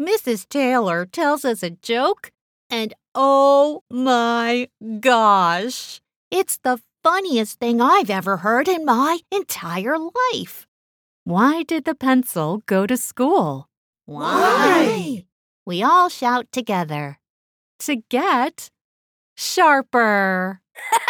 Mrs. Taylor tells us a joke, and oh my gosh, it's the funniest thing I've ever heard in my entire life. Why did the pencil go to school? Why? We all shout together. To get sharper.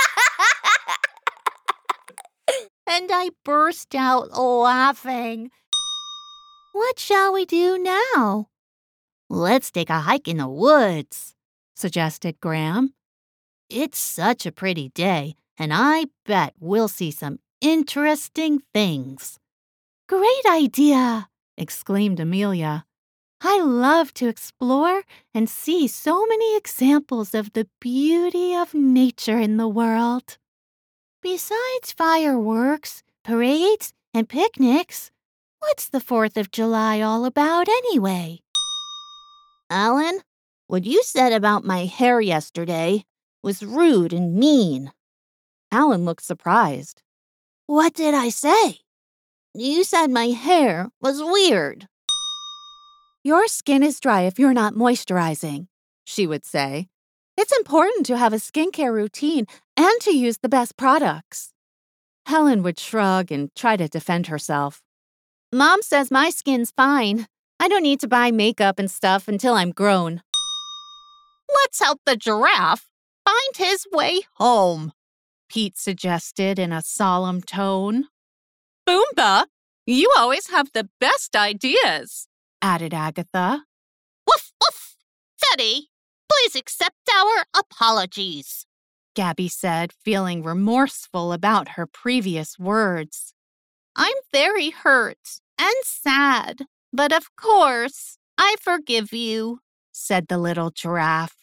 And I burst out laughing. What shall we do now? Let's take a hike in the woods, suggested Graham. It's such a pretty day, and I bet we'll see some interesting things. Great idea, exclaimed Amelia. I love to explore and see so many examples of the beauty of nature in the world. Besides fireworks, parades, and picnics, what's the 4th of July all about anyway? Alan, what you said about my hair yesterday was rude and mean. Alan looked surprised. What did I say? You said my hair was weird. Your skin is dry if you're not moisturizing, she would say. It's important to have a skincare routine and to use the best products. Helen would shrug and try to defend herself. Mom says my skin's fine. I don't need to buy makeup and stuff until I'm grown. Let's help the giraffe find his way home, Pete suggested in a solemn tone. Boomba, you always have the best ideas, added Agatha. Woof, woof! Teddy, please accept our apologies, Gabby said, feeling remorseful about her previous words. I'm very hurt and sad, but of course, I forgive you, said the little giraffe.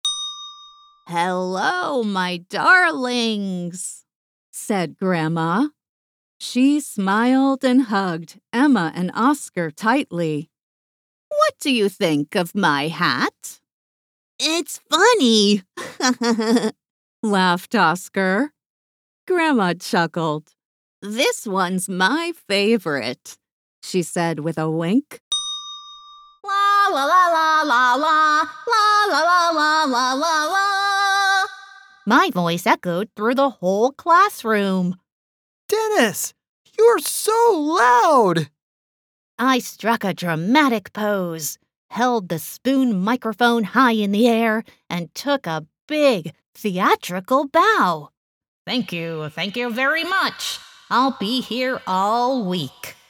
Hello, my darlings, said Grandma. She smiled and hugged Emma and Oscar tightly. What do you think of my hat? It's funny, laughed Oscar. Grandma chuckled. This one's my favorite, she said with a wink. La la la la la la, la la la la la la la. My voice echoed through the whole classroom. Dennis, you're so loud! I struck a dramatic pose, held the spoon microphone high in the air, and took a big, theatrical bow. Thank you very much. I'll be here all week.